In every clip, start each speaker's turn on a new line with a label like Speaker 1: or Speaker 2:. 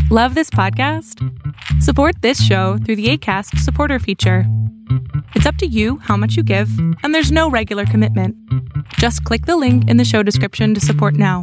Speaker 1: Love this podcast? Support this show through the Acast supporter feature. It's up to you how much you give, and there's no regular commitment. Just click the link in the show description to support now.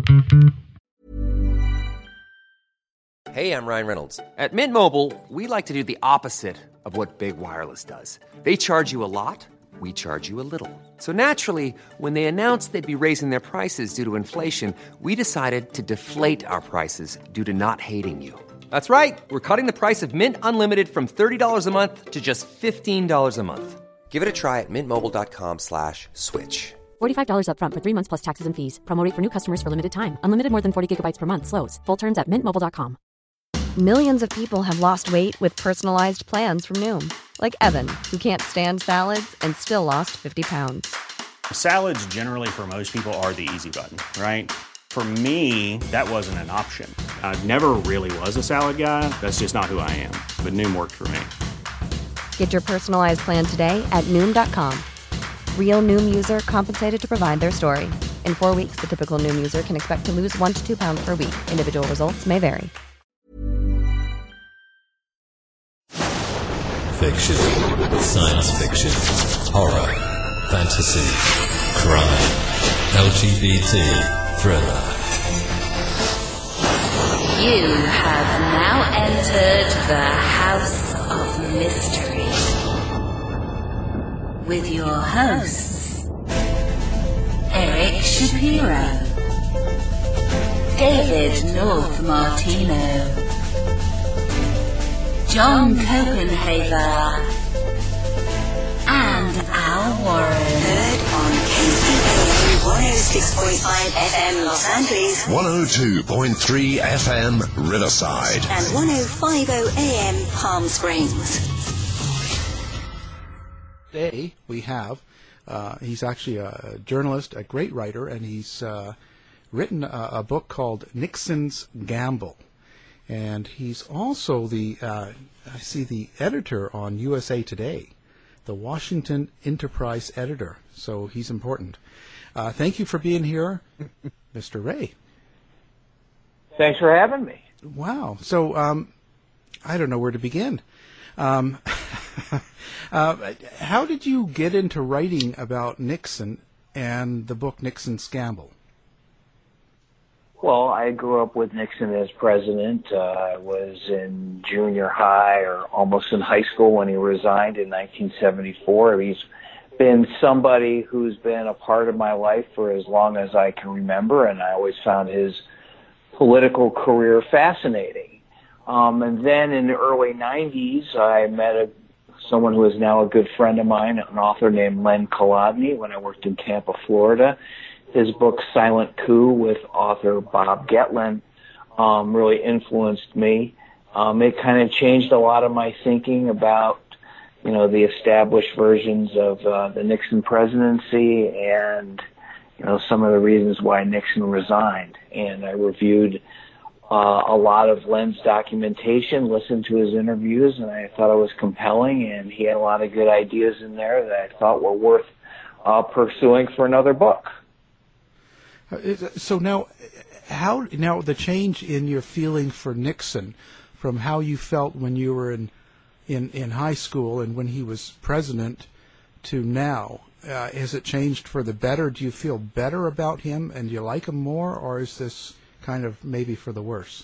Speaker 2: Hey, I'm Ryan Reynolds. At Mint Mobile, we like to do the opposite of what Big Wireless does. They charge you a lot, we charge you a little. So naturally, when they announced they'd be raising their prices due to inflation, we decided to deflate our prices due to not hating you. That's right. We're cutting the price of Mint Unlimited from $30 a month to just $15 a month. Give it a try at mintmobile.com/switch.
Speaker 3: $45 up front for 3 months plus taxes and fees. Promo rate for new customers for limited time. Unlimited more than 40 gigabytes per month. Slows full terms at mintmobile.com.
Speaker 4: Millions of people have lost weight with personalized plans from Noom. Like Evan, who can't stand salads and still lost 50 pounds.
Speaker 5: Salads generally for most people are the easy button, right? For me, that wasn't an option. I never really was a salad guy. That's just not who I am. But Noom worked for me.
Speaker 4: Get your personalized plan today at Noom.com. Real Noom user compensated to provide their story. In 4 weeks, the typical Noom user can expect to lose 1 to 2 pounds per week. Individual results may vary.
Speaker 6: Fiction, science fiction, horror, fantasy, crime, LGBT, thriller.
Speaker 7: You have now entered the House of Mystery with your hosts, Eric Shapiro, David North Martino, John Copenhaver, and Al Warren.
Speaker 8: Heard on KCAA 106.5 FM Los Angeles,
Speaker 6: 102.3 FM Riverside,
Speaker 8: and 105.0 AM Palm Springs.
Speaker 9: Today we have, he's actually a journalist, a great writer, and he's written a book called Nixon's Gamble. And he's also the editor on USA Today, the Washington Enterprise editor. So he's important. Thank you for being here, Mr. Ray.
Speaker 10: Thanks for having me.
Speaker 9: Wow. So I don't know where to begin. How did you get into writing about Nixon and the book Nixon's Gamble?
Speaker 10: Well, I grew up with Nixon as president. I was in junior high or almost in high school when he resigned in 1974. He's been somebody who's been a part of my life for as long as I can remember, and I always found his political career fascinating. And then in the early 90s, I met someone who is now a good friend of mine, an author named Len Kolodny, when I worked in Tampa, Florida. His book, Silent Coup, with author Bob Getlin, really influenced me. It kind of changed a lot of my thinking about, the established versions of the Nixon presidency and, some of the reasons why Nixon resigned. And I reviewed a lot of Len's documentation, listened to his interviews, and I thought it was compelling, and he had a lot of good ideas in there that I thought were worth pursuing for another book.
Speaker 9: So now the change in your feeling for Nixon from how you felt when you were in high school and when he was president to now, has it changed for the better? Do you feel better about him and do you like him more, or is this kind of maybe for the worse?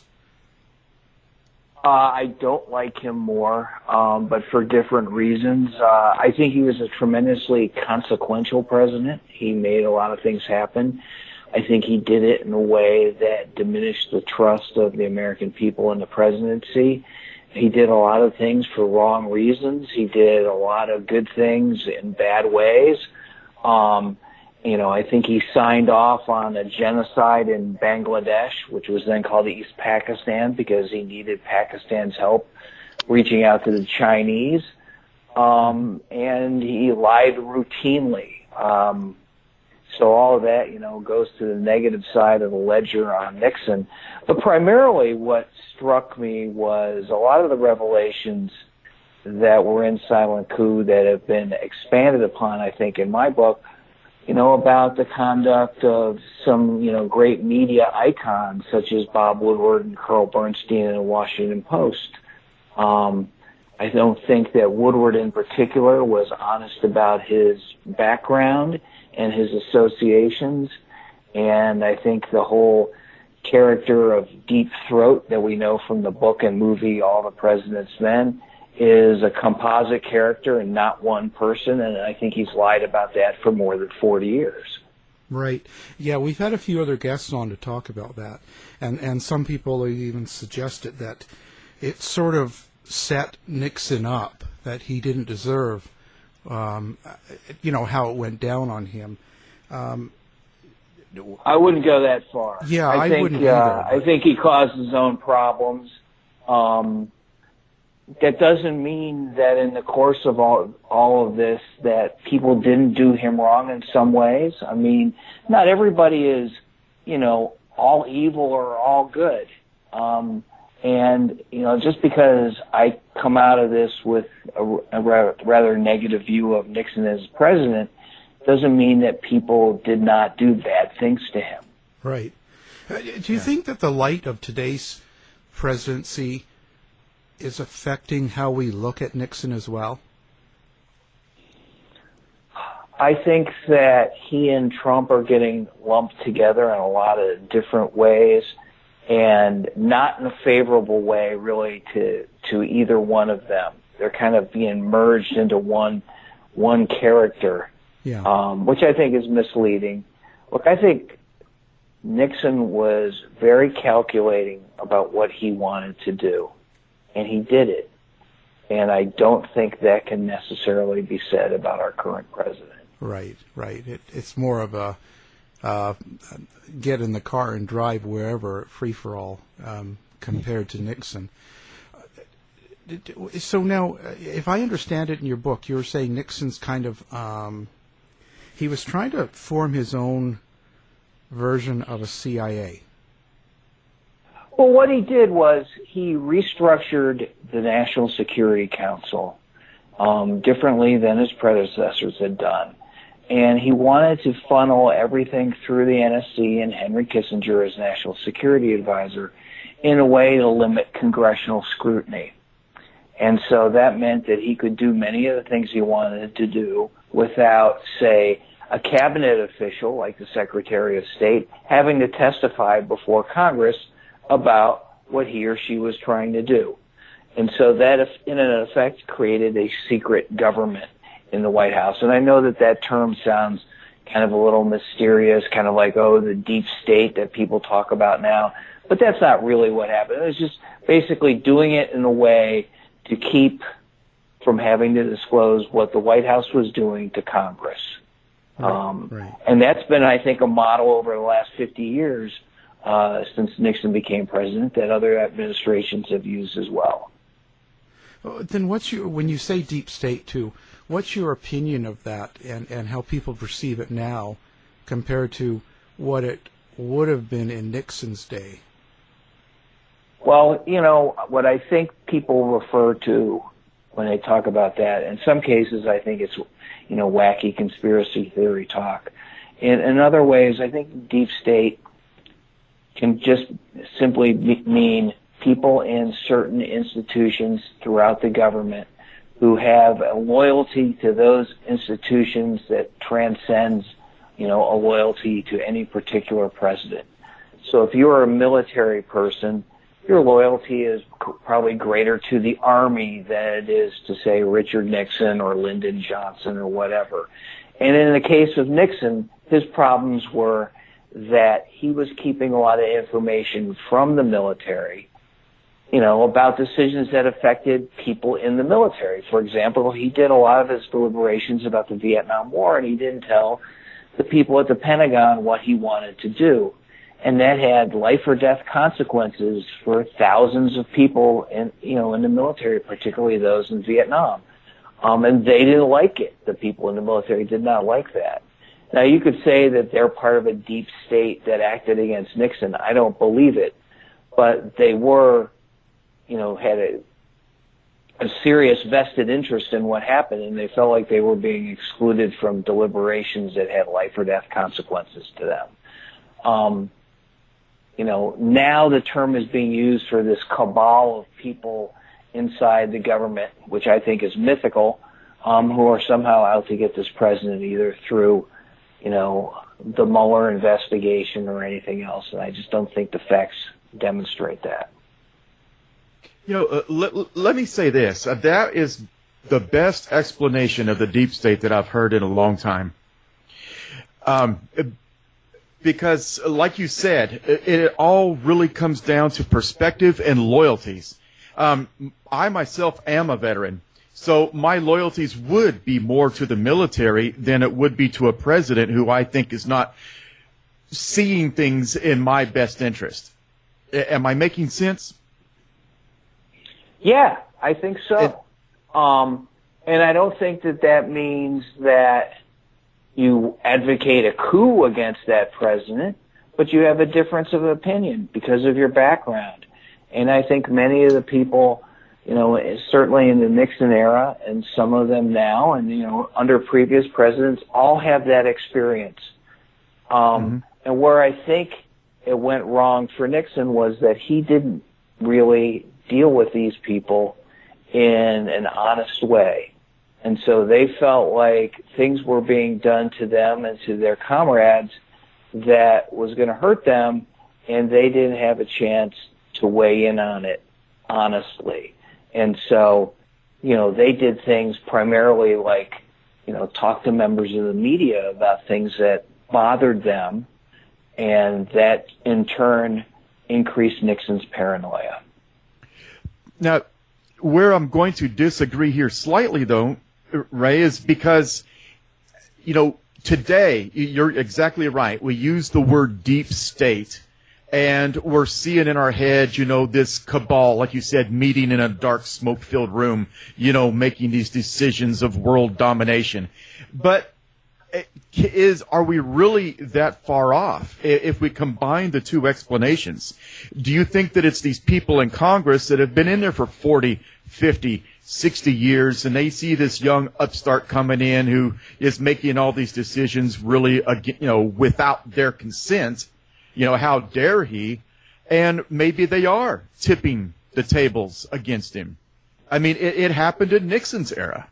Speaker 10: I don't like him more, but for different reasons. I think he was a tremendously consequential president. He made a lot of things happen. I think he did it in a way that diminished the trust of the American people in the presidency. He did a lot of things for wrong reasons. He did a lot of good things in bad ways. I think he signed off on a genocide in Bangladesh, which was then called East Pakistan, because he needed Pakistan's help reaching out to the Chinese. And he lied routinely. So all of that, goes to the negative side of the ledger on Nixon. But primarily what struck me was a lot of the revelations that were in Silent Coup that have been expanded upon, I think, in my book, about the conduct of some, great media icons such as Bob Woodward and Carl Bernstein in the Washington Post. I don't think that Woodward in particular was honest about his background and his associations. And I think the whole character of Deep Throat that we know from the book and movie All the President's Men is a composite character and not one person, and I think he's lied about that for more than 40 years.
Speaker 9: Right. Yeah, we've had a few other guests on to talk about that, and some people even suggested that it sort of set Nixon up, that he didn't deserve, how it went down on him.
Speaker 10: I wouldn't go that far.
Speaker 9: Yeah, I wouldn't either.
Speaker 10: I think he caused his own problems. That doesn't mean that in the course of all of this that people didn't do him wrong in some ways. I mean, not everybody is, all evil or all good. And, just because I come out of this with a rather negative view of Nixon as president doesn't mean that people did not do bad things to him.
Speaker 9: Right. Do you think that the light of today's presidency is affecting how we look at Nixon as well?
Speaker 10: I think that he and Trump are getting lumped together in a lot of different ways, and not in a favorable way, really, to either one of them. They're kind of being merged into one character, which I think is misleading. Look, I think Nixon was very calculating about what he wanted to do, and he did it. And I don't think that can necessarily be said about our current president.
Speaker 9: Right. It's more of a get in the car and drive wherever, free-for-all, compared to Nixon. So now, if I understand it in your book, you were saying Nixon's kind of, he was trying to form his own version of a CIA.
Speaker 10: Well, what he did was he restructured the National Security Council differently than his predecessors had done. And he wanted to funnel everything through the NSC and Henry Kissinger as National Security Advisor in a way to limit congressional scrutiny. And so that meant that he could do many of the things he wanted to do without, say, a cabinet official like the Secretary of State having to testify before Congress about what he or she was trying to do. And so that, in effect, created a secret government in the White House. And I know that term sounds kind of a little mysterious, kind of like, the deep state that people talk about now. But that's not really what happened. It was just basically doing it in a way to keep from having to disclose what the White House was doing to Congress.
Speaker 9: Right.
Speaker 10: And that's been, I think, a model over the last 50 years since Nixon became president that other administrations have used as well.
Speaker 9: Then when you say deep state too, what's your opinion of that and how people perceive it now compared to what it would have been in Nixon's day?
Speaker 10: Well, what I think people refer to when they talk about that, in some cases I think it's, wacky conspiracy theory talk. In other ways, I think deep state can just simply mean people in certain institutions throughout the government who have a loyalty to those institutions that transcends, a loyalty to any particular president. So if you're a military person, your loyalty is probably greater to the Army than it is to, say, Richard Nixon or Lyndon Johnson or whatever. And in the case of Nixon, his problems were that he was keeping a lot of information from the military, about decisions that affected people in the military. For example, he did a lot of his deliberations about the Vietnam War, and he didn't tell the people at the Pentagon what he wanted to do. And that had life or death consequences for thousands of people in the military, particularly those in Vietnam. And they didn't like it. The people in the military did not like that. Now, you could say that they're part of a deep state that acted against Nixon. I don't believe it. But they were, had a serious vested interest in what happened, and they felt like they were being excluded from deliberations that had life or death consequences to them. Now the term is being used for this cabal of people inside the government, which I think is mythical, who are somehow out to get this president either through, the Mueller investigation or anything else. And I just don't think the facts demonstrate that.
Speaker 11: Let me say this. That is the best explanation of the deep state that I've heard in a long time. Because, like you said, it all really comes down to perspective and loyalties. I myself am a veteran, so my loyalties would be more to the military than it would be to a president who I think is not seeing things in my best interest. Am I making sense?
Speaker 10: Yeah, I think so. And I don't think that means that you advocate a coup against that president, but you have a difference of opinion because of your background. And I think many of the people, certainly in the Nixon era and some of them now and, under previous presidents, all have that experience. And where I think it went wrong for Nixon was that he didn't really deal with these people in an honest way. And so they felt like things were being done to them and to their comrades that was going to hurt them, and they didn't have a chance to weigh in on it honestly. And so, they did things primarily like, talk to members of the media about things that bothered them, and that in turn increased Nixon's paranoia.
Speaker 11: Now, where I'm going to disagree here slightly, though, Ray, is because, today, you're exactly right. We use the word deep state, and we're seeing in our head, this cabal, like you said, meeting in a dark, smoke-filled room, making these decisions of world domination. But are we really that far off if we combine the two explanations? Do you think that it's these people in Congress that have been in there for 40, 50, 60 years, and they see this young upstart coming in who is making all these decisions really, without their consent? How dare he? And maybe they are tipping the tables against him. I mean, it happened in Nixon's era.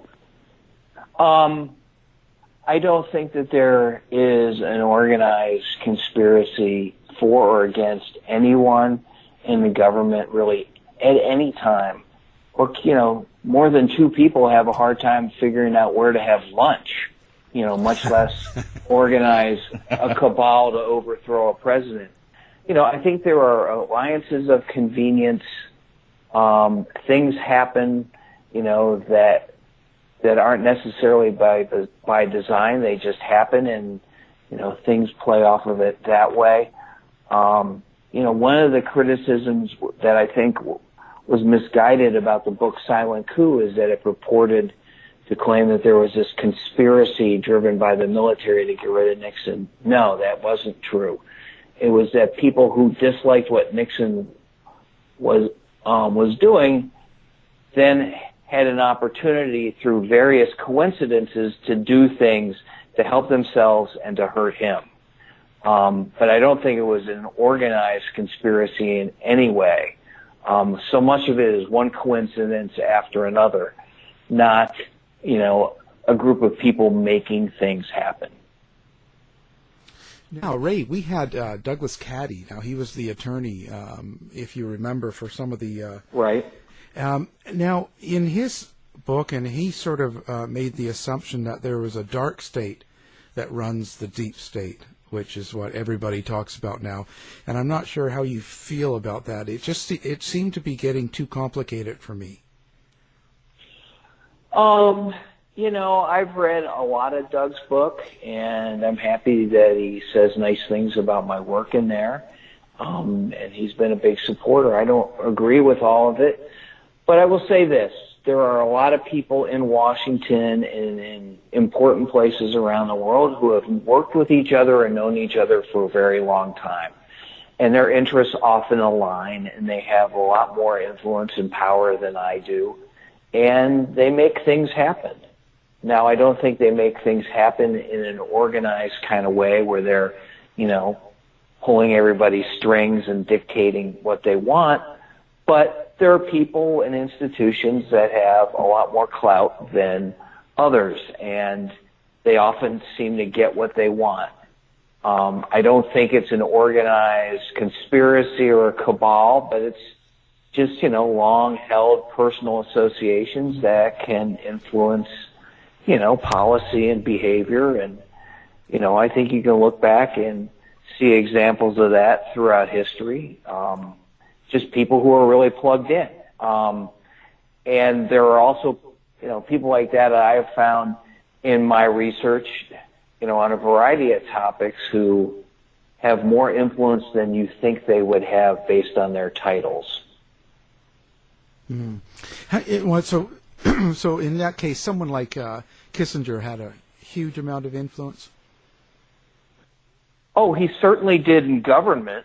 Speaker 10: I don't think that there is an organized conspiracy for or against anyone in the government really at any time. Or, more than two people have a hard time figuring out where to have lunch, much less organize a cabal to overthrow a president. I think there are alliances of convenience. Things happen, that aren't necessarily by design. They just happen, and things play off of it that way. One of the criticisms that I think was misguided about the book Silent Coup is that it purported to claim that there was this conspiracy driven by the military to get rid of Nixon. No, that wasn't true. It was that people who disliked what Nixon was doing then had an opportunity through various coincidences to do things to help themselves and to hurt him. But I don't think it was an organized conspiracy in any way. So much of it is one coincidence after another, not, a group of people making things happen.
Speaker 9: Now, Ray, we had Douglas Caddy. Now, he was the attorney, if you remember, for some of the...
Speaker 10: Right.
Speaker 9: Now, in his book, and he sort of made the assumption that there was a dark state that runs the deep state, which is what everybody talks about now. And I'm not sure how you feel about that. It seemed to be getting too complicated for me.
Speaker 10: I've read a lot of Doug's book, and I'm happy that he says nice things about my work in there. And he's been a big supporter. I don't agree with all of it, but I will say this. There are a lot of people in Washington and in important places around the world who have worked with each other and known each other for a very long time. And their interests often align, and they have a lot more influence and power than I do. and they make things happen. Now, I don't think they make things happen in an organized kind of way where they're, pulling everybody's strings and dictating what they want, but there are people and institutions that have a lot more clout than others, and they often seem to get what they want. I don't think it's an organized conspiracy or a cabal, but it's just, long-held personal associations that can influence, policy and behavior. And, I think you can look back and see examples of that throughout history. Just people who are really plugged in. And there are also, people like that I have found in my research, on a variety of topics who have more influence than you think they would have based on their titles.
Speaker 9: Mm. So in that case, someone like Kissinger had a huge amount of influence?
Speaker 10: Oh, he certainly did in government.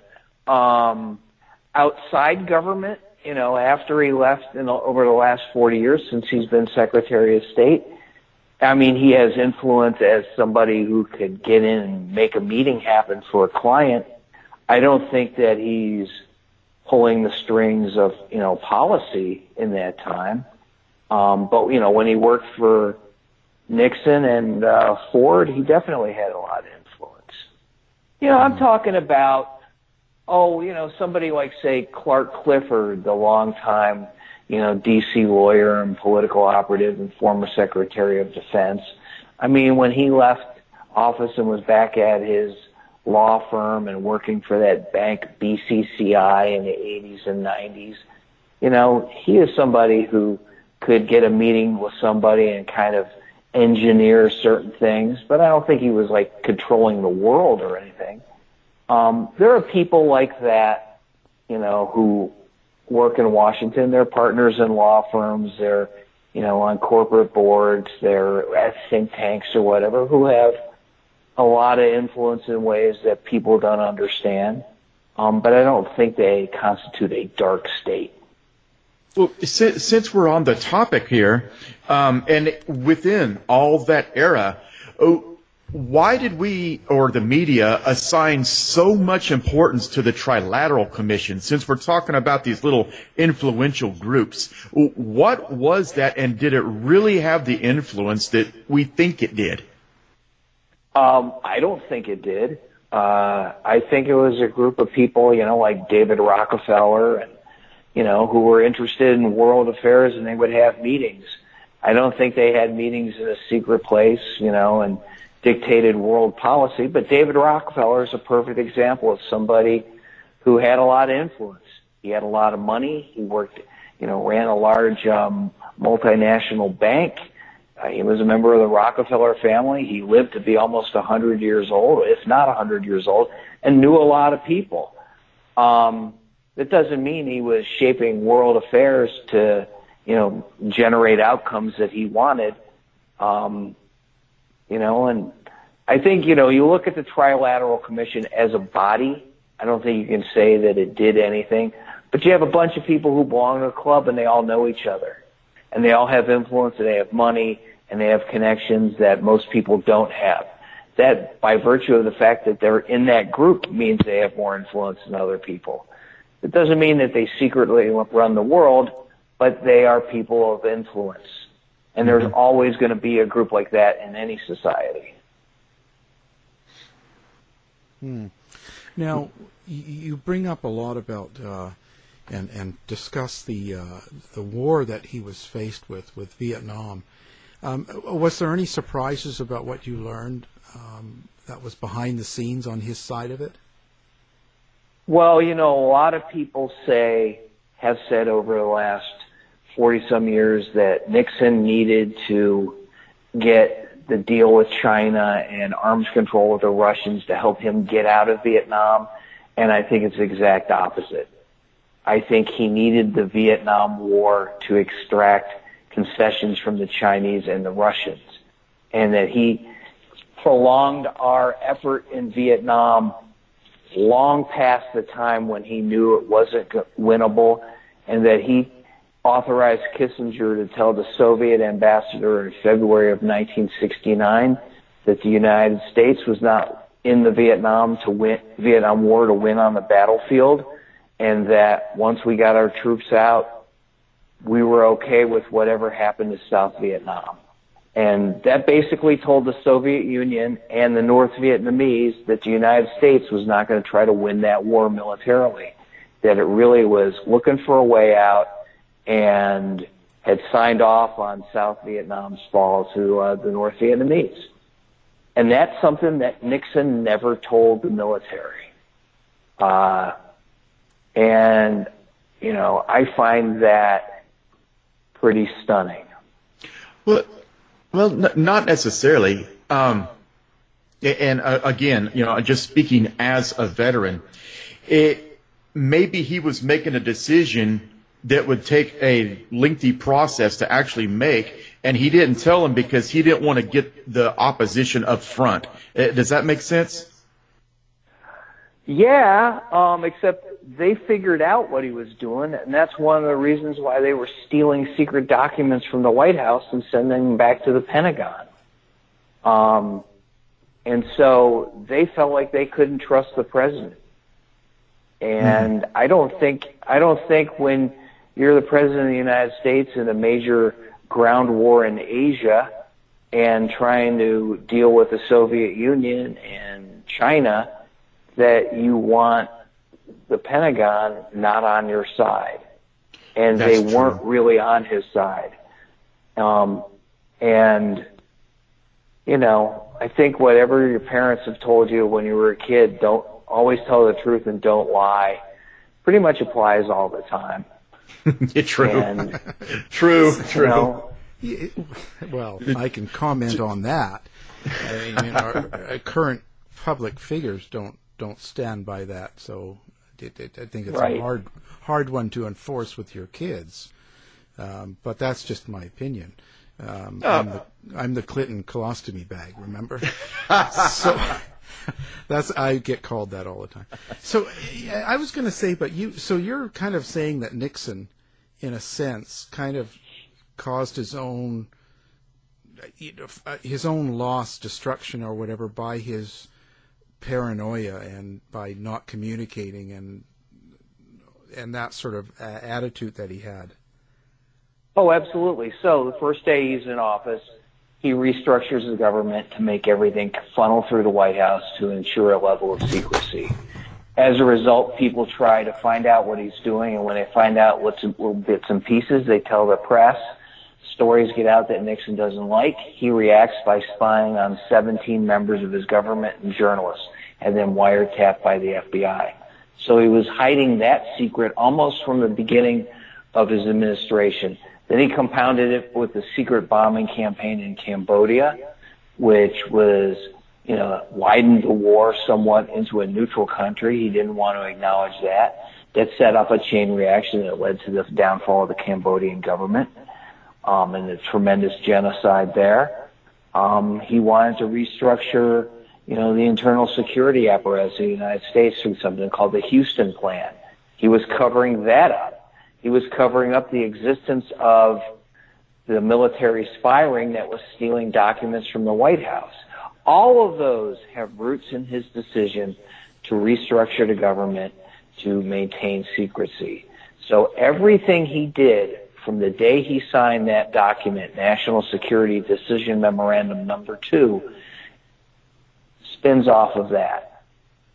Speaker 10: Outside government, after he left over the last 40 years since he's been Secretary of State, I mean, he has influence as somebody who could get in and make a meeting happen for a client. I don't think that he's pulling the strings of, policy in that time. But, when he worked for Nixon and Ford, he definitely had a lot of influence. I'm talking about, somebody like, say, Clark Clifford, the longtime, D.C. lawyer and political operative and former Secretary of Defense. I mean, when he left office and was back at his law firm and working for that bank BCCI in the 80s and 90s, he is somebody who could get a meeting with somebody and kind of engineer certain things, but I don't think he was like controlling the world or anything. There are people like that, who work in Washington. They're partners in law firms. They're, on corporate boards. They're at think tanks or whatever, who have a lot of influence in ways that people don't understand. But I don't think they constitute a dark state.
Speaker 11: Well, since we're on the topic here, and within all that era, why did we, or the media, assign so much importance to the Trilateral Commission, since we're talking about these little influential groups? What was that, and did it really have the influence that we think it did?
Speaker 10: I don't think it did. I think it was a group of people, like David Rockefeller and, who were interested in world affairs, and they would have meetings. I don't think they had meetings in a secret place, and dictated world policy, but David Rockefeller is a perfect example of somebody who had a lot of influence. He had a lot of money. He worked, ran a large multinational bank. He was a member of the Rockefeller family. He lived to be almost 100 years old, if not 100 years old, and knew a lot of people. That doesn't mean he was shaping world affairs to, generate outcomes that he wanted. And I think, you look at the Trilateral Commission as a body. I don't think you can say that it did anything. But you have a bunch of people who belong to a club, and they all know each other. And they all have influence, and they have money, and they have connections that most people don't have. That, by virtue of the fact that they're in that group, means they have more influence than other people. It doesn't mean that they secretly run the world, but they are people of influence. And there's always going to be a group like that in any society.
Speaker 9: Now, you bring up a lot about and discuss the war that he was faced with Vietnam. Was there any surprises about what you learned that was behind the scenes on his side of it?
Speaker 10: Well, a lot of people have said over the last 40-some years that Nixon needed to get the deal with China and arms control with the Russians to help him get out of Vietnam, and I think it's the exact opposite. I think he needed the Vietnam War to extract concessions from the Chinese and the Russians, and that he prolonged our effort in Vietnam long past the time when he knew it wasn't winnable, and that he authorized Kissinger to tell the Soviet ambassador in February of 1969 that the United States was not in the Vietnam War to win on the battlefield, and that once we got our troops out, we were okay with whatever happened to South Vietnam. And that basically told the Soviet Union and the North Vietnamese that the United States was not going to try to win that war militarily, that it really was looking for a way out and had signed off on South Vietnam's fall to the North Vietnamese. And that's something that Nixon never told the military. And, you know, I find that pretty stunning.
Speaker 11: Well, not necessarily. And again, you know, just speaking as a veteran, maybe he was making a decision that would take a lengthy process to actually make, and he didn't tell him because he didn't want to get the opposition up front. Does that make sense?
Speaker 10: Yeah, except they figured out what he was doing, and that's one of the reasons why they were stealing secret documents from the White House and sending them back to the Pentagon. And so they felt like they couldn't trust the president. And I don't think when you're the president of the United States in a major ground war in Asia and trying to deal with the Soviet Union and China, that you want the Pentagon not on your side. And they weren't really on his side. And, you know, I think whatever your parents have told you when you were a kid, don't always tell the truth and don't lie, pretty much applies all the time.
Speaker 11: True.
Speaker 10: And,
Speaker 11: true.
Speaker 10: You know,
Speaker 9: well, I can comment on that. I mean, our current public figures don't stand by that, so I think it's
Speaker 10: right.
Speaker 9: a hard one to enforce with your kids. But that's just my opinion. I'm the Clinton colostomy bag, remember? So I get called that all the time. So I was going to say, but you're kind of saying that Nixon, in a sense, kind of caused his own loss, destruction, or whatever by his paranoia and by not communicating and that sort of attitude that he had.
Speaker 10: Oh, absolutely. So the first day he's in office, he restructures the government to make everything funnel through the White House to ensure a level of secrecy. As a result, people try to find out what he's doing, and when they find out little bits and pieces, they tell the press. Stories get out that Nixon doesn't like. He reacts by spying on 17 members of his government and journalists, and then wiretapped by the FBI. So he was hiding that secret almost from the beginning of his administration. Then he compounded it with the secret bombing campaign in Cambodia, which was, you know, widened the war somewhat into a neutral country. He didn't want to acknowledge that. That set up a chain reaction that led to the downfall of the Cambodian government, and the tremendous genocide there. He wanted to restructure, you know, the internal security apparatus of the United States through something called the Houston Plan. He was covering that up. He was covering up the existence of the military spy ring that was stealing documents from the White House. All of those have roots in his decision to restructure the government to maintain secrecy. So everything he did from the day he signed that document, National Security Decision Memorandum Number 2, spins off of that.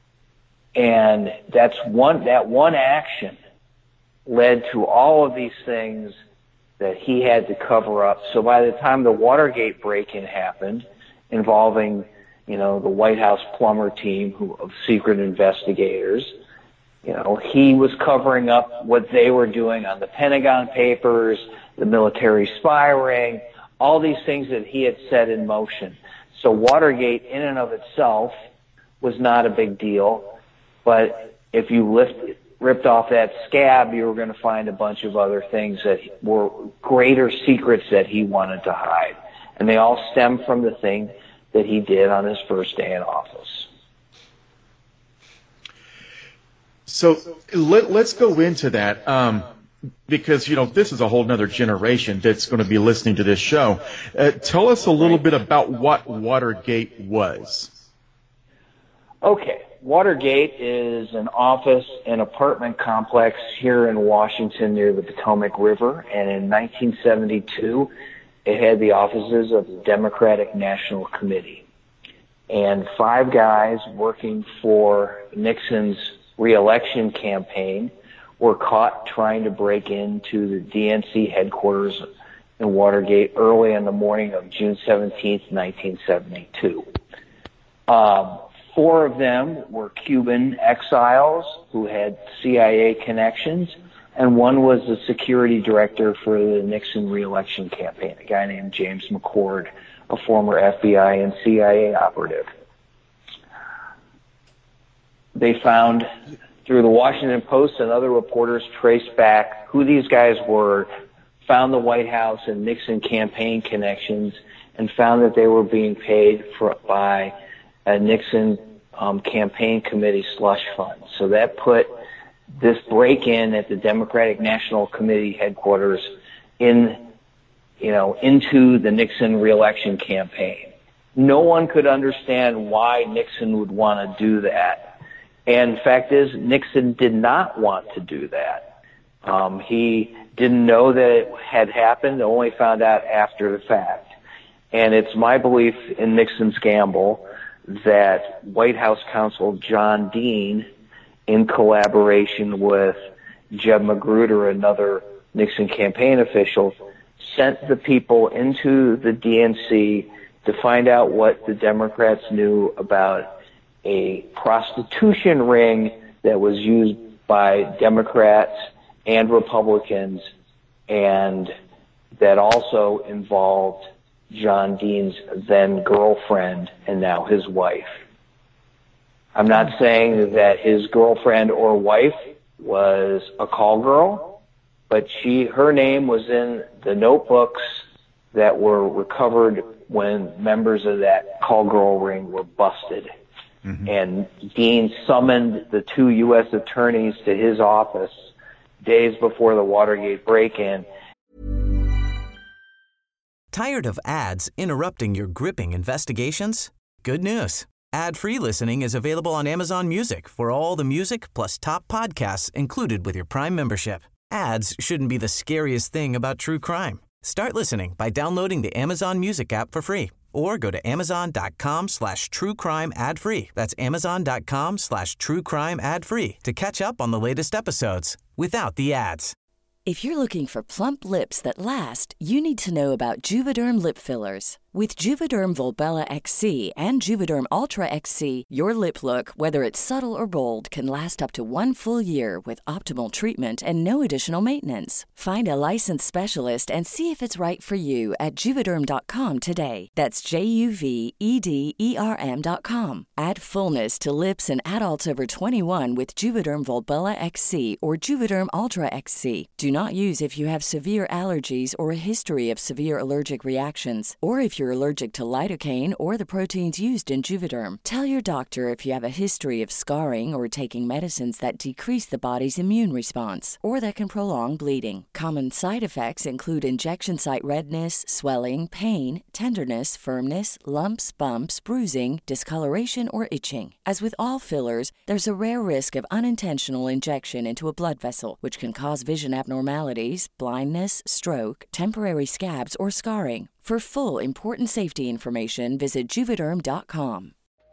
Speaker 10: And that one action led to all of these things that he had to cover up. So by the time the Watergate break-in happened, involving, you know, the White House plumber team of secret investigators, you know, he was covering up what they were doing on the Pentagon Papers, the military spy ring, all these things that he had set in motion. So Watergate in and of itself was not a big deal, but if you ripped off that scab, you were going to find a bunch of other things that were greater secrets that he wanted to hide. And they all stem from the thing that he did on his first day in office.
Speaker 11: So let's go into that. because, this is a whole nother generation that's going to be listening to this show. Tell us a little bit about what Watergate was.
Speaker 10: Okay. Watergate is an office and apartment complex here in Washington near the Potomac River, and in 1972, it had the offices of the Democratic National Committee. And 5 guys working for Nixon's re-election campaign were caught trying to break into the DNC headquarters in Watergate early in the morning of June 17th, 1972. 4 of them were Cuban exiles who had CIA connections, and one was the security director for the Nixon re-election campaign, a guy named James McCord, a former FBI and CIA operative. They found, through the Washington Post and other reporters, traced back who these guys were, found the White House and Nixon campaign connections, and found that they were being paid by a Nixon campaign committee slush fund. So that put this break-in at the Democratic National Committee headquarters into the Nixon re-election campaign. No one could understand why Nixon would want to do that. And the fact is, Nixon did not want to do that. He didn't know that it had happened, only found out after the fact. And it's my belief in Nixon's gamble that White House counsel John Dean, in collaboration with Jeb Magruder, another Nixon campaign official, sent the people into the DNC to find out what the Democrats knew about a prostitution ring that was used by Democrats and Republicans, and that also involved John Dean's then girlfriend and now his wife. I'm not saying that his girlfriend or wife was a call girl, but her name was in the notebooks that were recovered when members of that call girl ring were busted. Mm-hmm. And Dean summoned the 2 U.S. attorneys to his office days before the Watergate break-in.
Speaker 12: Tired of ads interrupting your gripping investigations? Good news. Ad-free listening is available on Amazon Music for all the music plus top podcasts included with your Prime membership. Ads shouldn't be the scariest thing about true crime. Start listening by downloading the Amazon Music app for free or go to amazon.com/truecrime ad-free. That's amazon.com/truecrime ad-free to catch up on the latest episodes without the ads.
Speaker 13: If you're looking for plump lips that last, you need to know about Juvederm lip fillers. With Juvederm Volbella XC and Juvederm Ultra XC, your lip look, whether it's subtle or bold, can last up to 1 full year with optimal treatment and no additional maintenance. Find a licensed specialist and see if it's right for you at Juvederm.com today. That's JUVEDERM.com. Add fullness to lips in adults over 21 with Juvederm Volbella XC or Juvederm Ultra XC. Do not use if you have severe allergies or a history of severe allergic reactions, or if you're allergic to lidocaine or the proteins used in Juvederm. Tell your doctor if you have a history of scarring or taking medicines that decrease the body's immune response or that can prolong bleeding. Common side effects include injection site redness, swelling, pain, tenderness, firmness, lumps, bumps, bruising, discoloration, or itching. As with all fillers, there's a rare risk of unintentional injection into a blood vessel, which can cause vision abnormalities, blindness, stroke, temporary scabs, or scarring. For full, important safety information, visit Juvederm.com.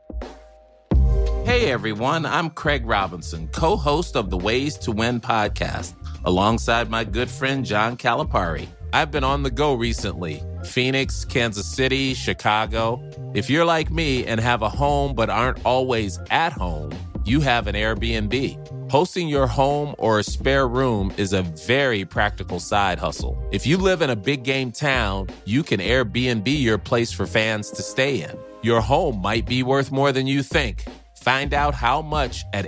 Speaker 14: Hey everyone, I'm Craig Robinson, co-host of the Ways to Win podcast, alongside my good friend John Calipari. I've been on the go recently. Phoenix, Kansas City, Chicago. If you're like me and have a home but aren't always at home, you have an Airbnb. Hosting your home or a spare room is a very practical side hustle. If you live in a big game town, you can Airbnb your place for fans to stay in. Your home might be worth more than you think. Find out how much at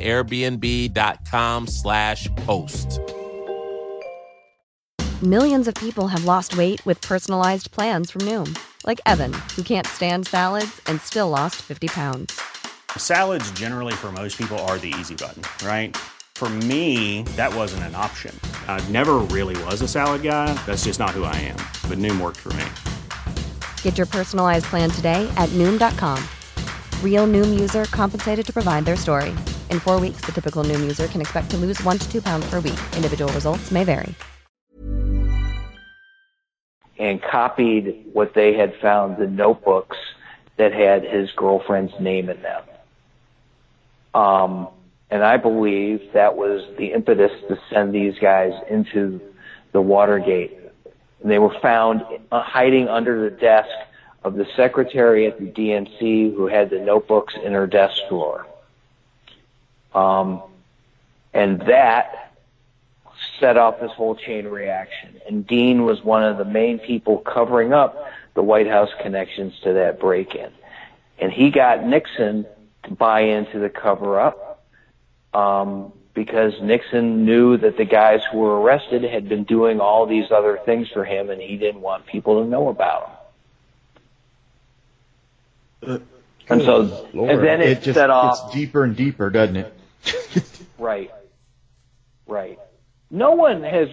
Speaker 14: airbnb.com/host.
Speaker 4: Millions of people have lost weight with personalized plans from Noom. Like Evan, who can't stand salads and still lost 50 pounds.
Speaker 5: Salads generally for most people are the easy button, right? For me, that wasn't an option. I never really was a salad guy. That's just not who I am. But Noom worked for me.
Speaker 4: Get your personalized plan today at Noom.com. Real Noom user compensated to provide their story. In 4 weeks, the typical Noom user can expect to lose 1 to 2 pounds per week. Individual results may vary.
Speaker 10: And copied what they had found, the notebooks that had his girlfriend's name in them. And I believe that was the impetus to send these guys into the Watergate. And they were found hiding under the desk of the secretary at the DNC who had the notebooks in her desk drawer. And that set off this whole chain reaction. And Dean was one of the main people covering up the White House connections to that break-in. And he got Nixon to buy into the cover-up because Nixon knew that the guys who were arrested had been doing all these other things for him, and he didn't want people to know about them. And so, and then it
Speaker 11: just
Speaker 10: set off.
Speaker 11: It's deeper and deeper, doesn't it?
Speaker 10: Right. No one has,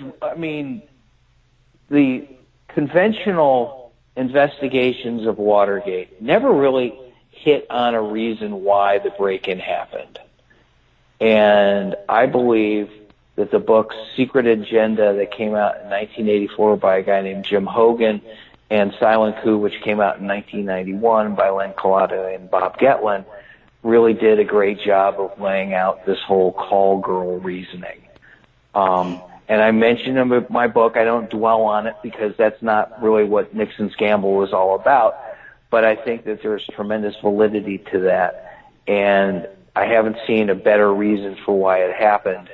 Speaker 10: the conventional investigations of Watergate never really hit on a reason why the break-in happened. And I believe that the book Secret Agenda that came out in 1984 by a guy named Jim Hogan and Silent Coup, which came out in 1991 by Len Collada and Bob Getlin, really did a great job of laying out this whole call girl reasoning. And I mentioned them in my book. I don't dwell on it because that's not really what Nixon's gamble was all about. But I think that there's tremendous validity to that. And I haven't seen a better reason for why it happened.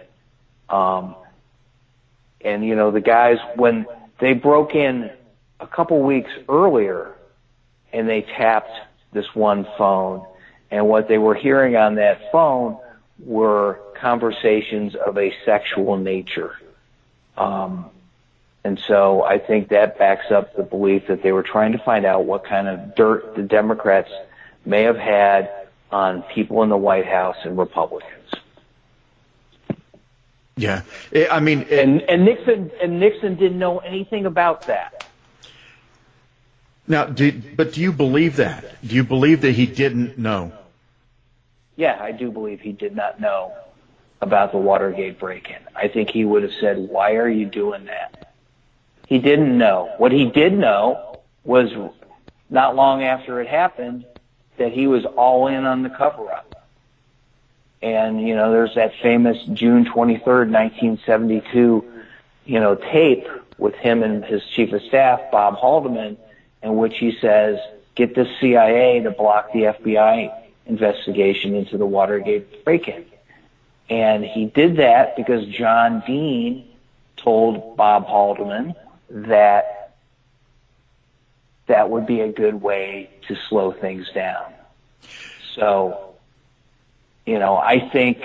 Speaker 10: And, you know, the guys, when they broke in a couple weeks earlier and they tapped this one phone, and what they were hearing on that phone were conversations of a sexual nature. And so I think that backs up the belief that they were trying to find out what kind of dirt the Democrats may have had on people in the White House and Republicans.
Speaker 11: Yeah, I mean,
Speaker 10: and Nixon didn't know anything about that.
Speaker 11: Now, but do you believe that? Do you believe that he didn't know?
Speaker 10: Yeah, I do believe he did not know about the Watergate break-in. I think he would have said, "Why are you doing that?" He didn't know. What he did know was not long after it happened that he was all in on the cover-up. And, you know, there's that famous June 23rd, 1972, you know, tape with him and his chief of staff, Bob Haldeman, in which he says, get the CIA to block the FBI investigation into the Watergate break-in. And he did that because John Dean told Bob Haldeman that that would be a good way to slow things down. So, you know, I think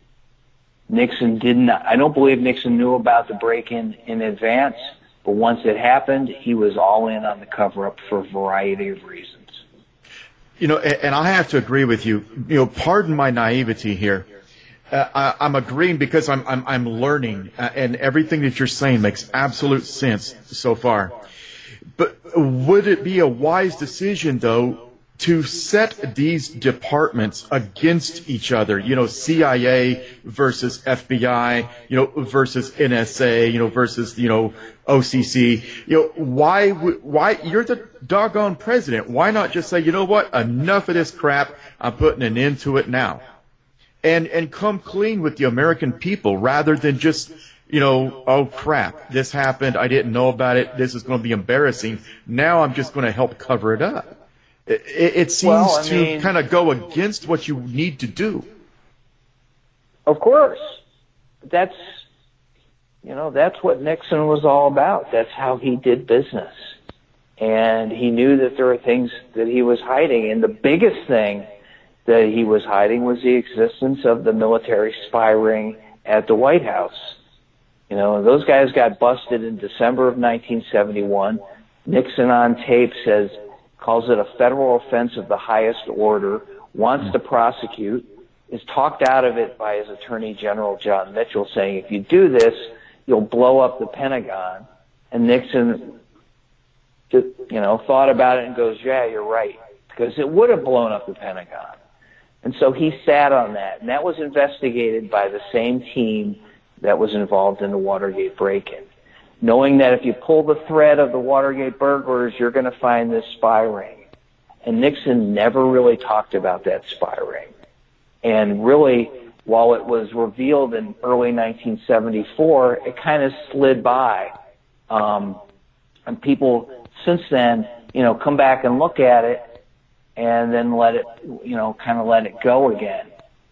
Speaker 10: Nixon I don't believe Nixon knew about the break-in in advance, but once it happened, he was all in on the cover-up for a variety of reasons.
Speaker 11: You know, and I have to agree with you. You know, pardon my naivety here. I'm agreeing because I'm learning, and everything that you're saying makes absolute sense so far. But would it be a wise decision, though, to set these departments against each other? You know, CIA versus FBI, you know, versus NSA, you know, versus, you know, OCC. You know, why you're the doggone president? Why not just say, you know what, enough of this crap, I'm putting an end to it now. And come clean with the American people rather than just, you know, oh crap, this happened, I didn't know about it, this is going to be embarrassing, now I'm just going to help cover it up. It seems to kind of go against what you need to do.
Speaker 10: Of course. That's what Nixon was all about. That's how he did business. And he knew that there were things that he was hiding. And the biggest thing that he was hiding was the existence of the military spy ring at the White House. You know, those guys got busted in December of 1971. Nixon on tape calls it a federal offense of the highest order, wants to prosecute, is talked out of it by his Attorney General, John Mitchell, saying, if you do this, you'll blow up the Pentagon. And Nixon, thought about it and goes, yeah, you're right, because it would have blown up the Pentagon. And so he sat on that, and that was investigated by the same team that was involved in the Watergate break-in, knowing that if you pull the thread of the Watergate burglars, you're going to find this spy ring. And Nixon never really talked about that spy ring. And really, while it was revealed in early 1974, it kind of slid by. And people since then, come back and look at it and then let it, kind of let it go again.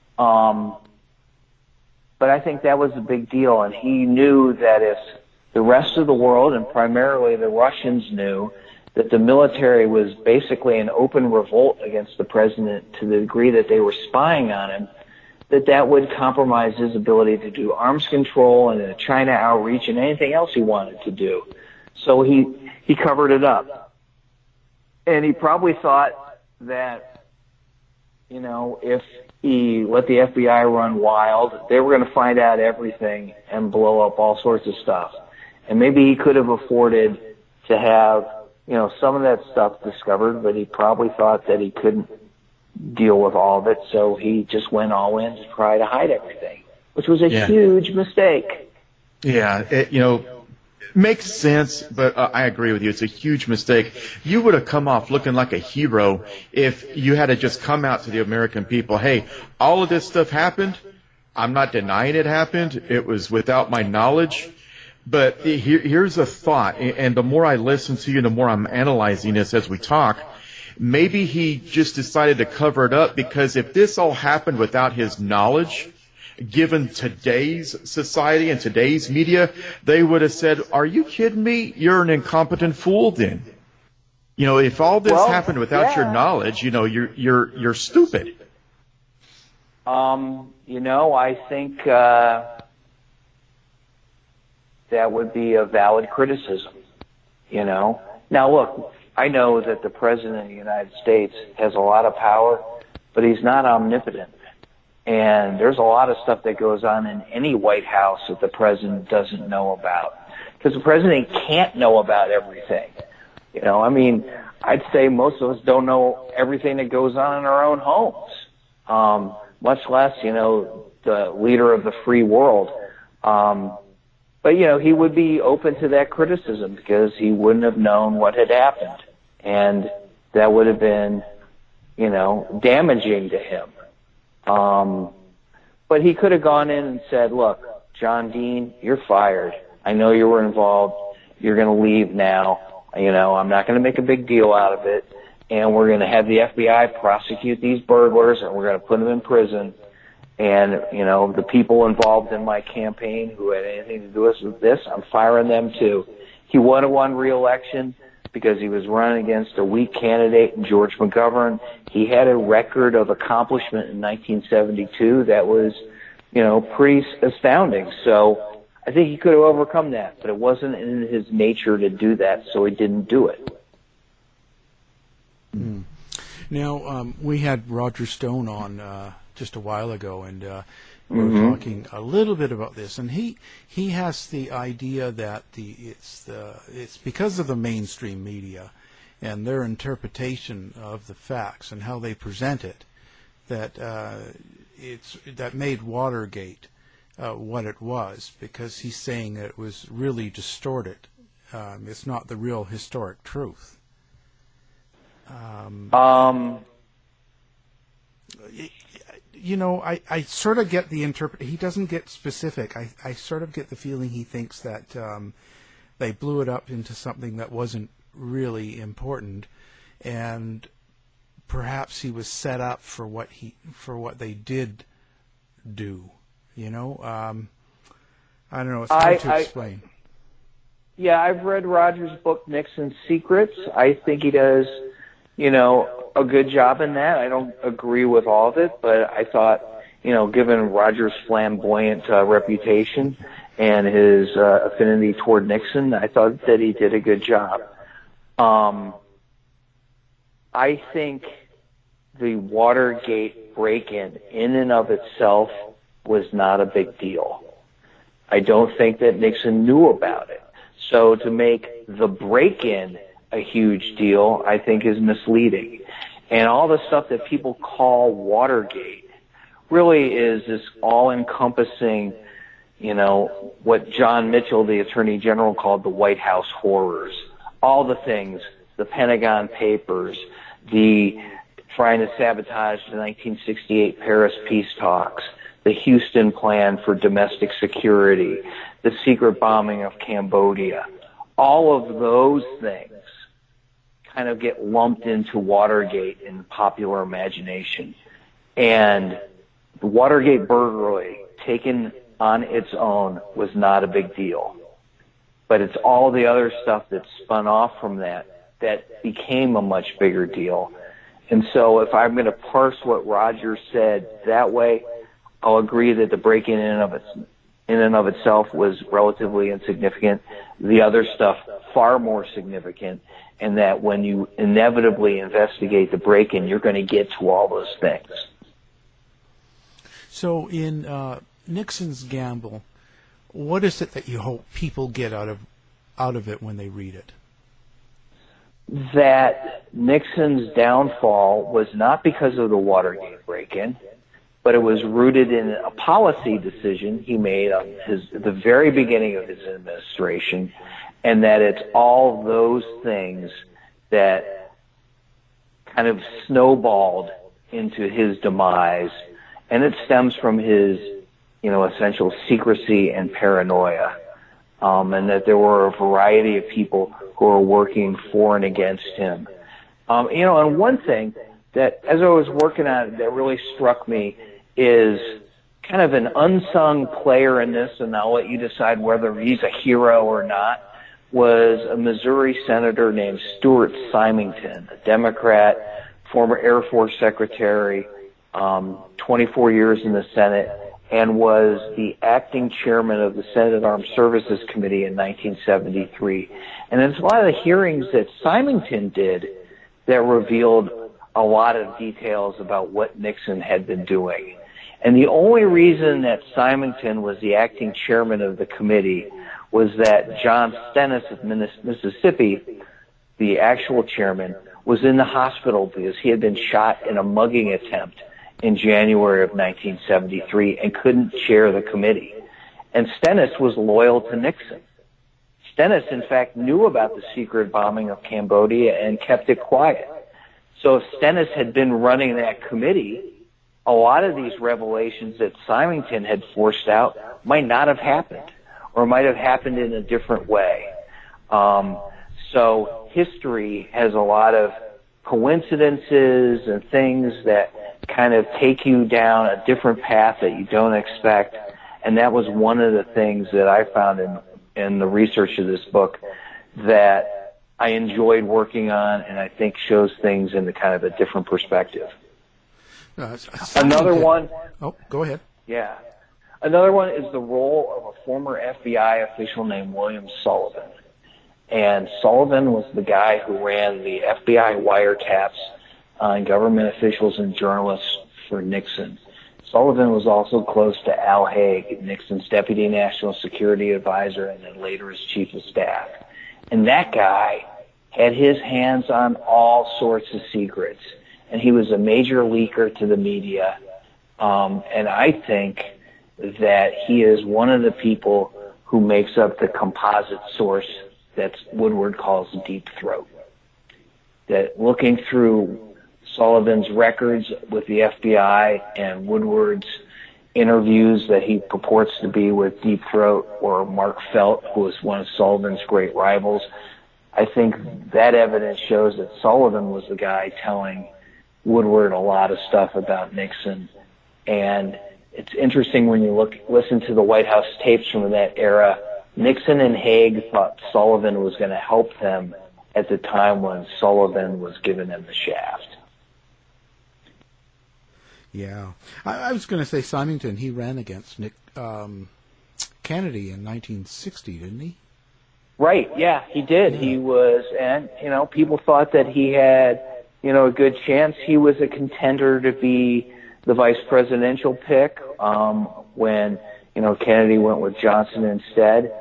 Speaker 10: But I think that was a big deal, and he knew that if the rest of the world, and primarily the Russians, knew that the military was basically an open revolt against the president to the degree that they were spying on him, that would compromise his ability to do arms control and China outreach and anything else he wanted to do. So he covered it up. And he probably thought that, if he let the FBI run wild, they were going to find out everything and blow up all sorts of stuff. And maybe he could have afforded to have, some of that stuff discovered, but he probably thought that he couldn't deal with all of it, so he just went all in to try to hide everything, which was a huge mistake.
Speaker 11: Yeah, it makes sense, but I agree with you. It's a huge mistake. You would have come off looking like a hero if you had to just come out to the American people, hey, all of this stuff happened. I'm not denying it happened. It was without my knowledge. But here's a thought, and the more I listen to you, the more I'm analyzing this as we talk. Maybe he just decided to cover it up because if this all happened without his knowledge, given today's society and today's media, they would have said, are you kidding me? You're an incompetent fool then. If all this happened without your knowledge, you're stupid.
Speaker 10: I think that would be a valid criticism, Now, look, I know that the President of the United States has a lot of power, but he's not omnipotent. And there's a lot of stuff that goes on in any White House that the President doesn't know about. Because the President can't know about everything. I'd say most of us don't know everything that goes on in our own homes, much less, the leader of the free world. But, he would be open to that criticism because he wouldn't have known what had happened. And that would have been, damaging to him. But he could have gone in and said, look, John Dean, you're fired. I know you were involved. You're going to leave now. I'm not going to make a big deal out of it. And we're going to have the FBI prosecute these burglars, and we're going to put them in prison. And, the people involved in my campaign who had anything to do with this, I'm firing them too. He would have won re-election because he was running against a weak candidate in George McGovern. He had a record of accomplishment in 1972 that was, pretty astounding. So I think he could have overcome that, but it wasn't in his nature to do that, so he didn't do it.
Speaker 9: Mm. Now, we had Roger Stone on just a while ago, and we were talking a little bit about this, and he has the idea that it's because of the mainstream media and their interpretation of the facts and how they present it that that made Watergate what it was, because he's saying that it was really distorted. It's not the real historic truth. I sort of get the he doesn't get specific. I sort of get the feeling he thinks that they blew it up into something that wasn't really important, and perhaps he was set up for what they did do. I don't know. It's hard to explain.
Speaker 10: Yeah, I've read Roger's book, Nixon's Secrets. I think he does, a good job in that. I don't agree with all of it, but I thought, given Roger's flamboyant reputation and his affinity toward Nixon, I thought that he did a good job. I think the Watergate break-in in and of itself was not a big deal. I don't think that Nixon knew about it. So to make the break-in a huge deal, I think is misleading. And all the stuff that people call Watergate really is this all-encompassing, what John Mitchell, the Attorney General, called the White House horrors. All the things, the Pentagon Papers, the trying to sabotage the 1968 Paris peace talks, the Houston Plan for domestic security, the secret bombing of Cambodia. All of those things kind of get lumped into Watergate in popular imagination. And the Watergate burglary, taken on its own, was not a big deal. But it's all the other stuff that spun off from that became a much bigger deal. And so if I'm going to parse what Roger said that way, I'll agree that the break-in in and of itself was relatively insignificant. The other stuff far more significant, and that when you inevitably investigate the break-in, you're going to get to all those things.
Speaker 9: So in Nixon's Gamble, what is it that you hope people get out of it when they read it? That
Speaker 10: Nixon's downfall was not because of the Watergate break-in, but it was rooted in a policy decision he made on the very beginning of his administration, and that it's all those things that kind of snowballed into his demise, and it stems from his, essential secrecy and paranoia, and that there were a variety of people who were working for and against him. And one thing that, as I was working on it, that really struck me is kind of an unsung player in this, and I'll let you decide whether he's a hero or not, was a Missouri senator named Stuart Symington, a Democrat, former Air Force Secretary, 24 years in the Senate, and was the acting chairman of the Senate Armed Services Committee in 1973. And it's a lot of the hearings that Symington did that revealed a lot of details about what Nixon had been doing. And the only reason that Symington was the acting chairman of the committee was that John Stennis of Mississippi, the actual chairman, was in the hospital because he had been shot in a mugging attempt in January of 1973 and couldn't chair the committee. And Stennis was loyal to Nixon. Stennis, in fact, knew about the secret bombing of Cambodia and kept it quiet. So if Stennis had been running that committee, a lot of these revelations that Symington had forced out might not have happened, or might have happened in a different way. So history has a lot of coincidences and things that kind of take you down a different path that you don't expect. And that was one of the things that I found in the research of this book that I enjoyed working on, and I think shows things in the kind of a different perspective. Another one.
Speaker 9: Oh, go ahead.
Speaker 10: Yeah. Another one is the role of a former FBI official named William Sullivan. And Sullivan was the guy who ran the FBI wiretaps on government officials and journalists for Nixon. Sullivan was also close to Al Haig, Nixon's deputy national security advisor, and then later his chief of staff. And that guy had his hands on all sorts of secrets. And he was a major leaker to the media. And I think that he is one of the people who makes up the composite source that Woodward calls Deep Throat. That looking through Sullivan's records with the FBI and Woodward's interviews that he purports to be with Deep Throat or Mark Felt, who was one of Sullivan's great rivals, I think that evidence shows that Sullivan was the guy telling Woodward a lot of stuff about Nixon. And it's interesting when you listen to the White House tapes from that era. Nixon and Haig thought Sullivan was going to help them at the time when Sullivan was giving them the shaft.
Speaker 9: Yeah. I was going to say Symington, he ran against Kennedy in 1960, didn't he?
Speaker 10: Right, yeah, he did. Yeah. He was, and, people thought that he had a good chance he was a contender to be the vice presidential pick when, Kennedy went with Johnson instead.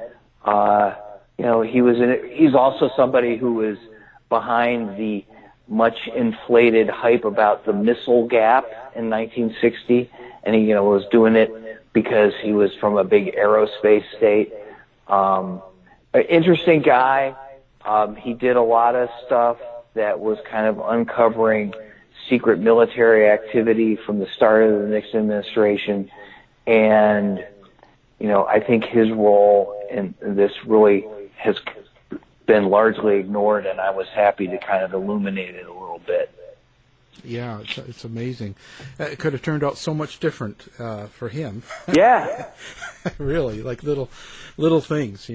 Speaker 10: He's also somebody who was behind the much inflated hype about the missile gap in 1960, and he, was doing it because he was from a big aerospace state. An interesting guy. He did a lot of stuff that was kind of uncovering secret military activity from the start of the Nixon administration. And, I think his role in this really has been largely ignored, and I was happy to kind of illuminate it a little bit.
Speaker 9: Yeah, it's amazing. It could have turned out so much different for him.
Speaker 10: Yeah.
Speaker 9: Really, like little things,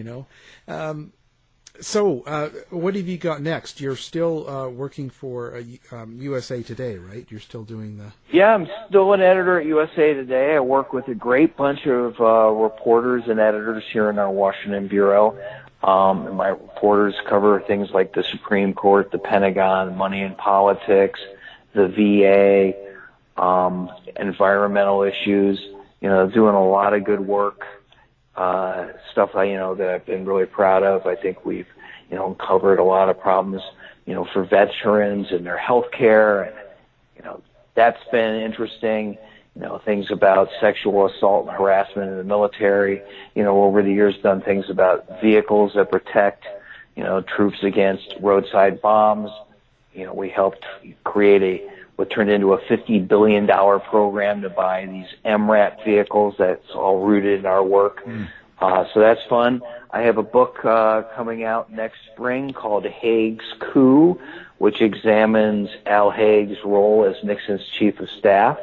Speaker 9: So, what have you got next? You're still working for USA Today, right? You're still doing the...
Speaker 10: Yeah, I'm still an editor at USA Today. I work with a great bunch of reporters and editors here in our Washington bureau. And my reporters cover things like the Supreme Court, the Pentagon, money and politics, the VA, environmental issues, doing a lot of good work. Stuff that I've been really proud of. I think we've, covered a lot of problems, for veterans and their health care. And, that's been interesting. Things about sexual assault and harassment in the military. Over the years done things about vehicles that protect, troops against roadside bombs. We helped create what turned into a $50 billion program to buy these MRAP vehicles. That's all rooted in our work. So that's fun. I have a book coming out next spring called Haig's Coup, which examines Al Haig's role as Nixon's chief of staff.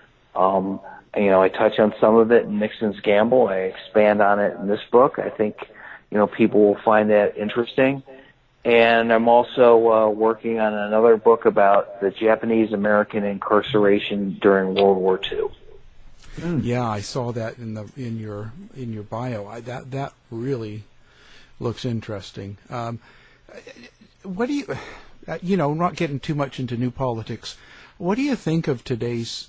Speaker 10: I touch on some of it in Nixon's Gamble. I expand on it in this book. I think, people will find that interesting. And I'm also working on another book about the Japanese-American incarceration during World War II.
Speaker 9: Yeah, I saw that in your bio. That really looks interesting. What do you, not getting too much into new politics, what do you think of today's,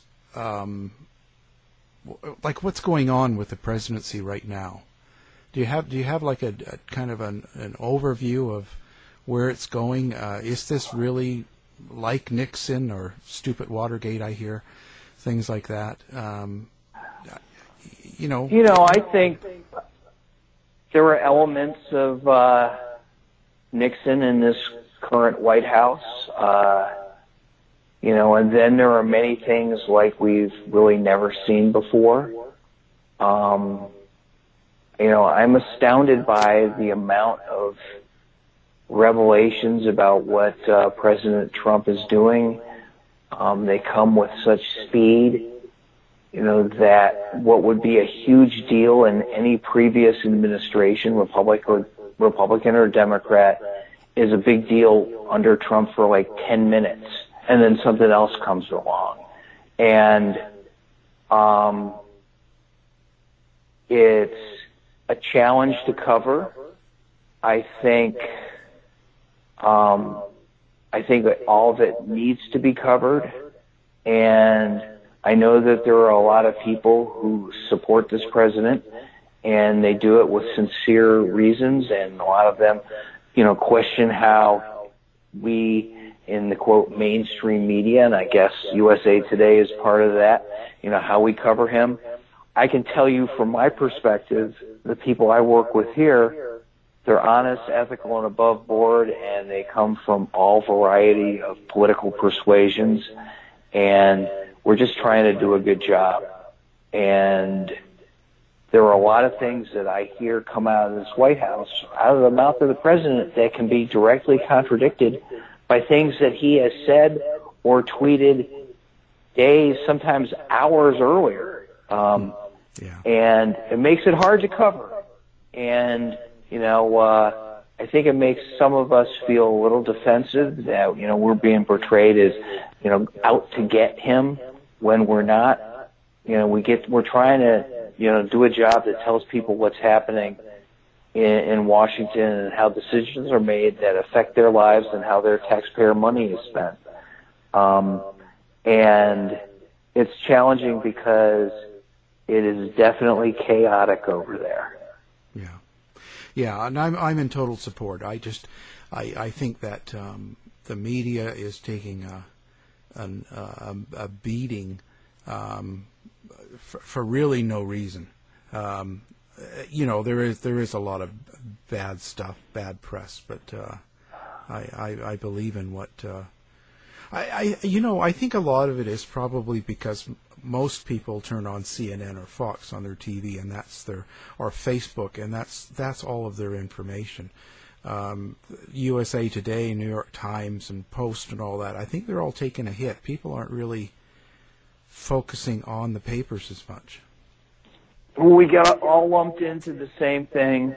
Speaker 9: what's going on with the presidency right now? Do you have like a kind of an overview of where it's going? Is this really like Nixon or stupid Watergate? I hear things like that.
Speaker 10: I think there are elements of Nixon in this current White House, and then there are many things like we've really never seen before. I'm astounded by the amount of revelations about what President Trump is doing. They come with such speed, that what would be a huge deal in any previous administration, Republican or Democrat, is a big deal under Trump for like 10 minutes, and then something else comes along. And it's a challenge to cover. I think that all of it needs to be covered, and I know that there are a lot of people who support this president, and they do it with sincere reasons, and a lot of them, question how we in the quote mainstream media, and I guess USA Today is part of that, how we cover him. I can tell you from my perspective, the people I work with here, they're honest, ethical, and above board, and they come from all variety of political persuasions, and we're just trying to do a good job. And there are a lot of things that I hear come out of this White House, out of the mouth of the president, that can be directly contradicted by things that he has said or tweeted days, sometimes hours earlier. And it makes it hard to cover. And, I think it makes some of us feel a little defensive that, we're being portrayed as, out to get him when we're not. We're trying to, do a job that tells people what's happening in Washington and how decisions are made that affect their lives and how their taxpayer money is spent. And it's challenging because it is definitely chaotic over there.
Speaker 9: Yeah, and I'm in total support. I think that the media is taking a beating for really no reason. There is a lot of bad stuff, bad press, but I believe in what I think a lot of it is probably because most people turn on CNN or Fox on their TV, and or Facebook, and that's all of their information. USA Today, New York Times, and Post, and all that. I think they're all taking a hit. People aren't really focusing on the papers as much.
Speaker 10: We got all lumped into the same thing.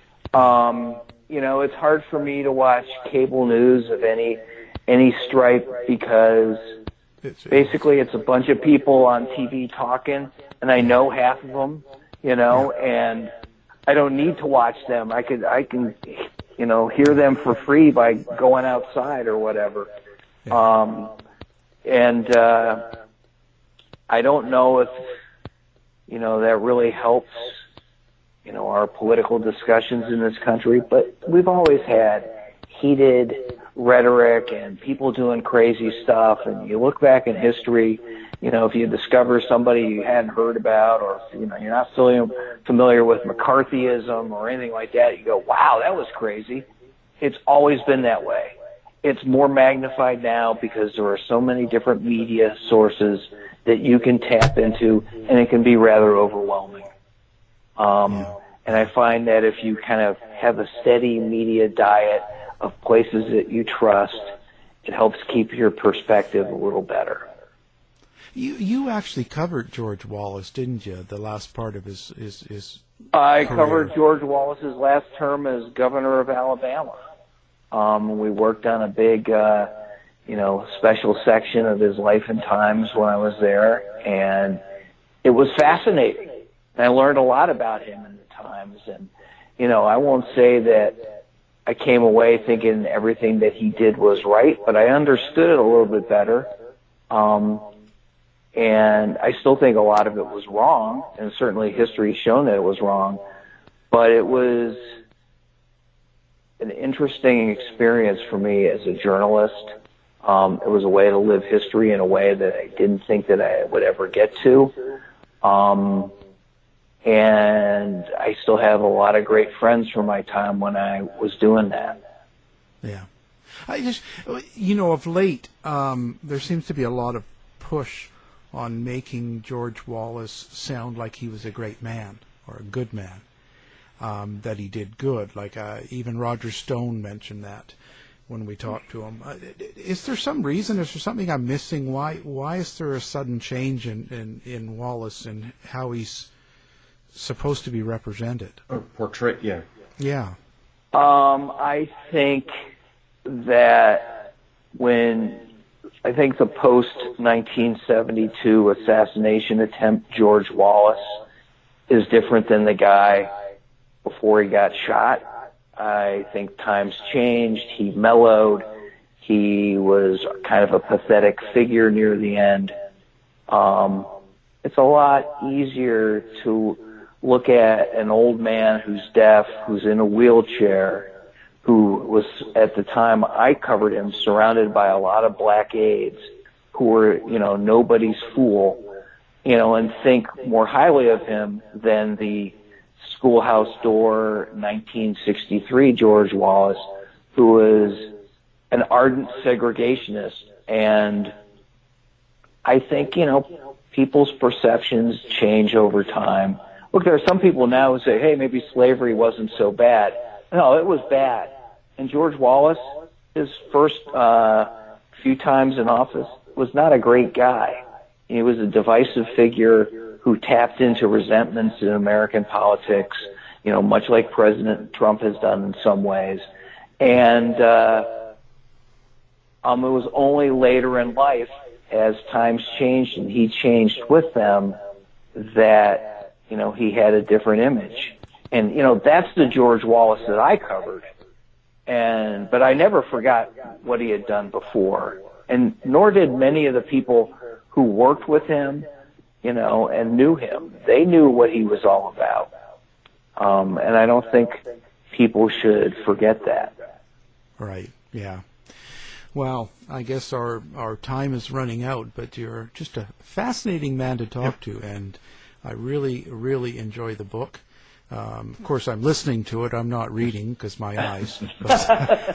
Speaker 10: It's hard for me to watch cable news of any stripe because basically it's a bunch of people on TV talking, and I know half of them, and I don't need to watch them. I can hear them for free by going outside or whatever. I don't know if that really helps our political discussions in this country, but we've always had heated rhetoric and people doing crazy stuff, and you look back in history, if you discover somebody you hadn't heard about, or you're not familiar with McCarthyism or anything like that, you go, wow, that was crazy. It's always been that way. It's more magnified now because there are so many different media sources that you can tap into, and it can be rather overwhelming. And I find that if you kind of have a steady media diet of places that you trust, it helps keep your perspective a little better.
Speaker 9: You actually covered George Wallace, didn't you? The last part of his
Speaker 10: I
Speaker 9: career.
Speaker 10: covered George Wallace's last term as governor of Alabama. We worked on a big, special section of his life and times when I was there, and it was fascinating. And I learned a lot about him in the times, and I won't say that I came away thinking everything that he did was right, but I understood it a little bit better. And I still think a lot of it was wrong, and certainly history has shown that it was wrong. But it was an interesting experience for me as a journalist. It was a way to live history in a way that I didn't think that I would ever get to. And I still have a lot of great friends from my time when I was doing that.
Speaker 9: Yeah. I just, of late, there seems to be a lot of push on making George Wallace sound like he was a great man or a good man, that he did good. Like even Roger Stone mentioned that when we talked to him. Is there some reason? Is there something I'm missing? Why is there a sudden change in Wallace and how he's supposed to be represented?
Speaker 11: Or portrayed, yeah.
Speaker 9: Yeah.
Speaker 10: I think that I think the post-1972 assassination attempt, George Wallace, is different than the guy before he got shot. I think times changed. He mellowed. He was kind of a pathetic figure near the end. It's a lot easier to look at an old man who's deaf, who's in a wheelchair, who was, at the time I covered him, surrounded by a lot of black aides who were, nobody's fool, and think more highly of him than the Schoolhouse Door 1963 George Wallace, who was an ardent segregationist. And I think, people's perceptions change over time. Look, there are some people now who say, hey, maybe slavery wasn't so bad. No, it was bad. And George Wallace, his first few times in office, was not a great guy. He was a divisive figure who tapped into resentments in American politics, much like President Trump has done in some ways. And it was only later in life, as times changed and he changed with them, that he had a different image. And, that's the George Wallace that I covered. But I never forgot what he had done before. and nor did many of the people who worked with him, and knew him. They knew what he was all about. And I don't think people should forget that.
Speaker 9: Right, yeah. Well, I guess our time is running out, but you're just a fascinating man to talk to, and I really, really enjoy the book. Of course, I'm listening to it. I'm not reading because my eyes. But,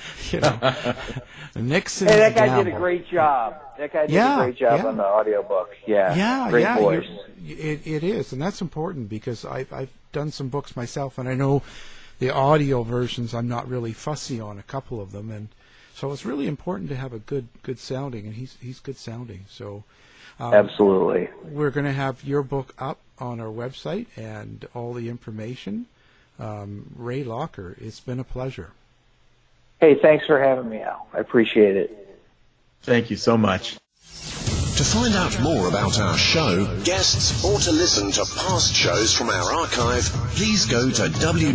Speaker 9: Nixon's
Speaker 10: Hey, that guy
Speaker 9: Gamble.
Speaker 10: did a great job. That guy did a great job on the audiobook. Yeah, great voice.
Speaker 9: It is, and that's important because I've done some books myself, and I know the audio versions I'm not really fussy on, a couple of them, and so it's really important to have a good sounding, and he's good sounding. So
Speaker 10: absolutely,
Speaker 9: we're going to have your book up on our website and all the information. Ray Locker, it's been a pleasure.
Speaker 10: Hey, thanks for having me, Al. I appreciate it.
Speaker 11: Thank you so much.
Speaker 6: To find out more about our show, guests, or to listen to past shows from our archive, please go to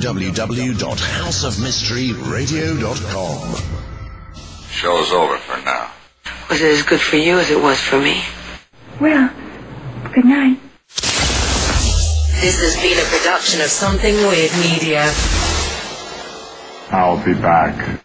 Speaker 6: www.houseofmysteryradio.com.
Speaker 15: Show's over for now.
Speaker 16: Was it as good for you as it was for me?
Speaker 17: Well, good night.
Speaker 7: This has been a production of Something Weird Media.
Speaker 15: I'll be back.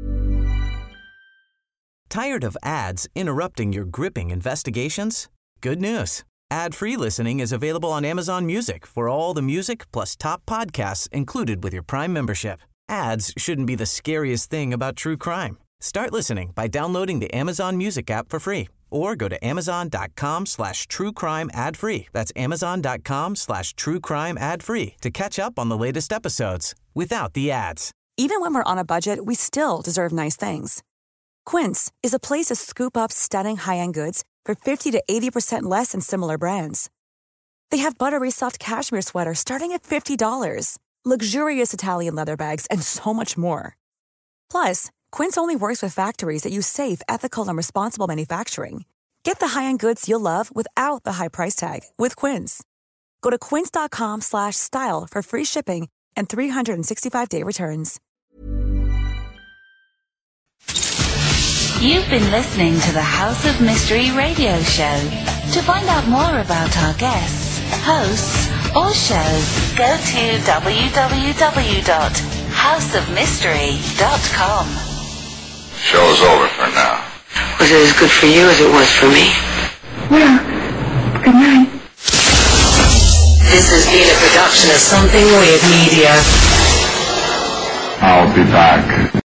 Speaker 12: Tired of ads interrupting your gripping investigations? Good news. Ad-free listening is available on Amazon Music for all the music plus top podcasts included with your Prime membership. Ads shouldn't be the scariest thing about true crime. Start listening by downloading the Amazon Music app for free or go to amazon.com/truecrime ad-free. That's amazon.com/truecrime ad-free to catch up on the latest episodes without the ads.
Speaker 18: Even when we're on a budget, we still deserve nice things. Quince is a place to scoop up stunning high-end goods for 50 to 80% less than similar brands. They have buttery soft cashmere sweaters starting at $50, luxurious Italian leather bags, and so much more. Plus, Quince only works with factories that use safe, ethical, and responsible manufacturing. Get the high-end goods you'll love without the high price tag with Quince. Go to quince.com/style for free shipping and 365-day returns.
Speaker 7: You've been listening to the House of Mystery radio show. To find out more about our guests, hosts, or shows, go to www.houseofmystery.com.
Speaker 15: Show's over for now.
Speaker 16: Was it as good for you as it was for me?
Speaker 17: Well, good night.
Speaker 7: This has been a production of Something Weird Media.
Speaker 15: I'll be back.